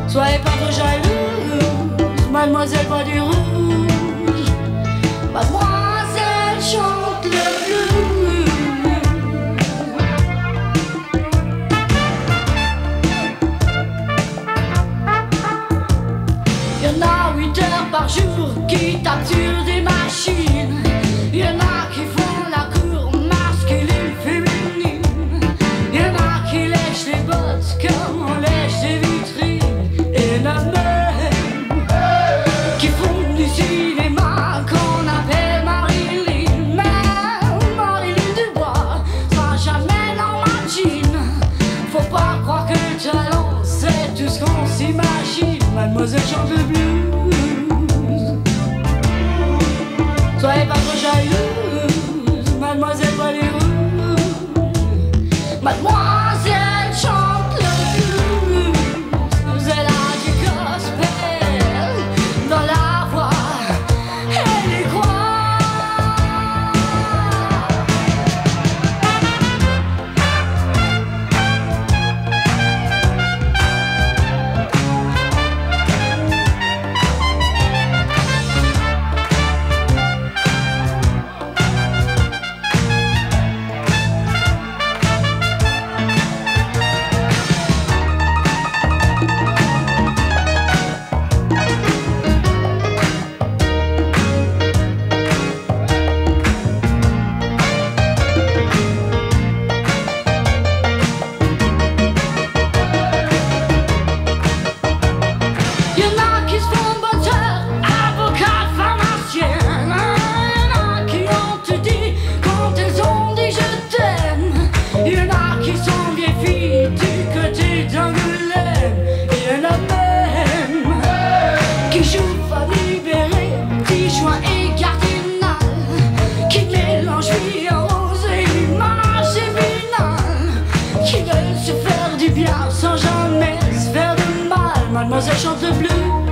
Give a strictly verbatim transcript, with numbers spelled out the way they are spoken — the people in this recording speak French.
Soyez pas trop jalouse, mademoiselle boit du rouge. Mademoiselle chante le blues. Y'en a huit heures par jour qui tapent sur des machines. Y'en a qui font la cour masculine, féminine. Y'en a qui lèchent les bottes comme on lèche des vitrines. Et y'en a même qui font du cinéma qu'on appelle Marilyn. Mais Marilyn Dubois sera jamais dans ma jean. Faut pas croire que le talent c'est tout ce qu'on s'imagine. Mademoiselle chante le blues. Soyez pas trop jalouse, mademoiselle boit du rouge. Mademoiselle chante le blues. Elle a du gospel dans la voix, elle y croit. Qui veulent se faire du bien sans jamais se faire de mal. Mademoiselle chante le blues.